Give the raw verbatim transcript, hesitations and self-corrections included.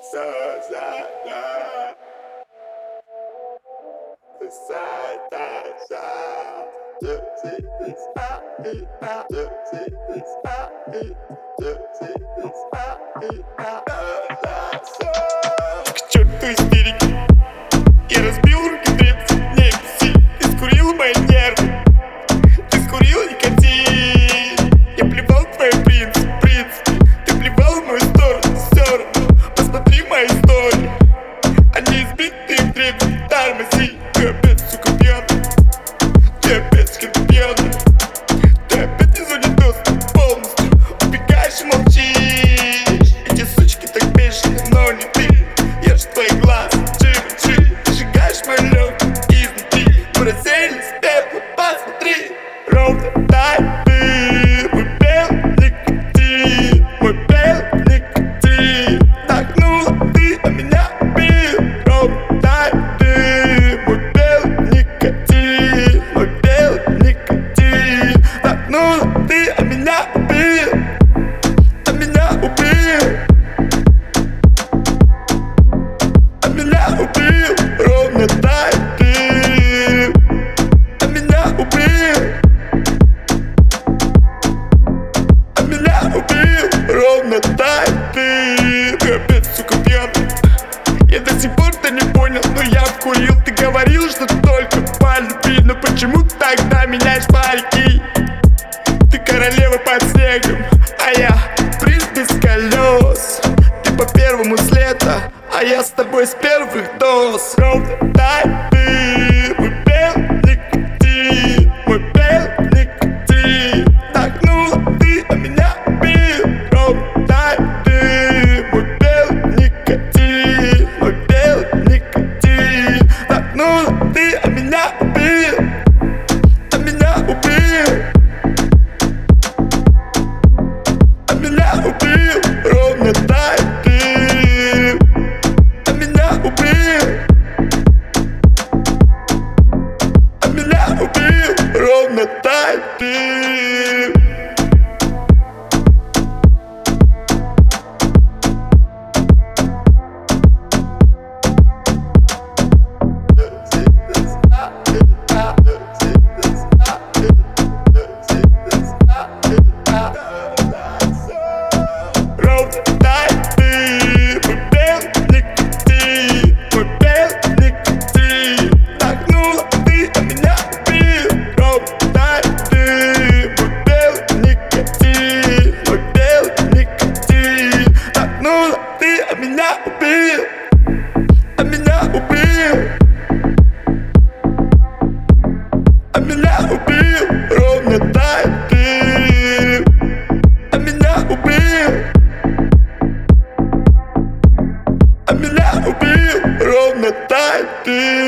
К черту истерики, я разбил руки древца, не беси. Ты скурил мои нервы, ты скурил никотин. Я плевал в твой принцип, принцип. Ты плевал в мою сторону, все равно. Посмотри мои истории, они избитые в древних тормози. Ты опять, сука, пьяный, ты опять пьяный. Ты опять не зоне доступ полностью, убегаешь и молчишь. Эти сучки так бешеные, но не ты. Я ж твои глаза, джи-джи. Ты сжигаешь мои легкие изнутри. Мы разделись пепла, посмотри. Ровно дай ты, мой белый никотин, мой белый никотин. Такнула ты, а меня убил. Ровно дай ты, мой белый никотин, мой белый никотин. Такнула ты, а меня убил, а меня убил. Меня убил, ровно дай ты, а меня убил, а меня убил, ровно дай ты. Ты опять, сука, пьяный, я до сих пор-то не понял, но я вкурил. Ты говорил, что только по любви, но почему тогда меняешь парики? Ты королева под снегом, а я принц без колес. Ты по первому с лета, а я с тобой с первых доз. Ровно дай ты, мой белый никотин, мой белый никотин. Такнула ты, а меня убил. Ровно дай ты, мой белый никотин, мой белый никотин. Такнула ты, а меня убил, а меня убил, а меня убил. Ровно дай ты, а меня убил, а меня убил. Ровно дай ты. Ровно дай ты, мой белый никотин, мой белый никотин. Такнула ты, а меня убил. Ровно дай ты, мой белый никотин, мой белый никотин. Такнула ты, а меня убил, а меня убил, а меня убил. Ровно дай ты, а меня убил, а меня убил. Ровно дай ты.